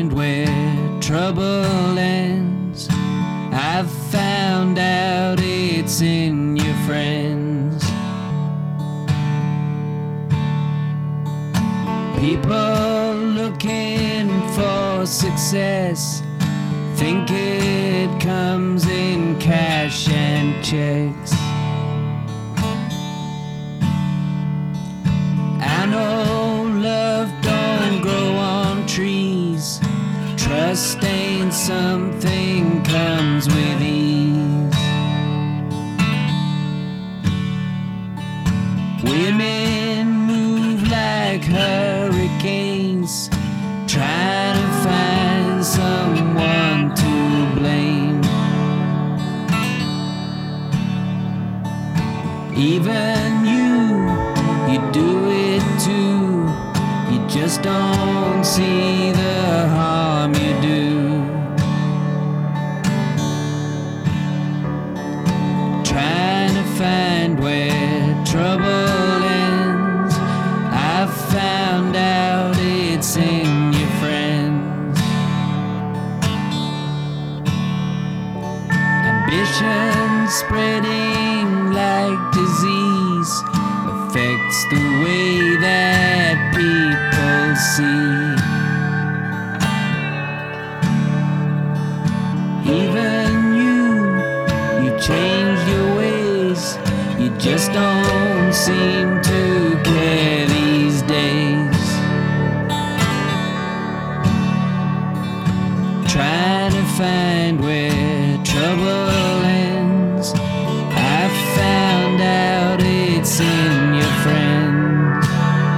find where trouble ends. I've found out it's in your friends. People looking for success think it comes in cash and checks. I know love don't grow on trees. Trust ain't something comes with ease. Women move like hurricanes, trying to find someone to blame. Even you do it too. You just don't see the harm you do. Trying to find where trouble ends. I've found out it's in your friends. Ambition spreading like disease affects the way that people see. Even you change your ways. You just don't seem to care these days. Trying to find where trouble ends. I found out it's in your friends.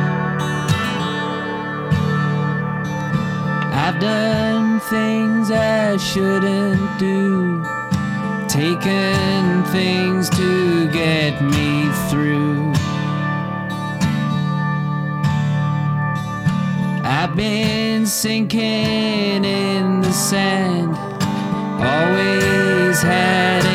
I've done things I shouldn't do, taken things to get me through. I've been sinking in the sand, always had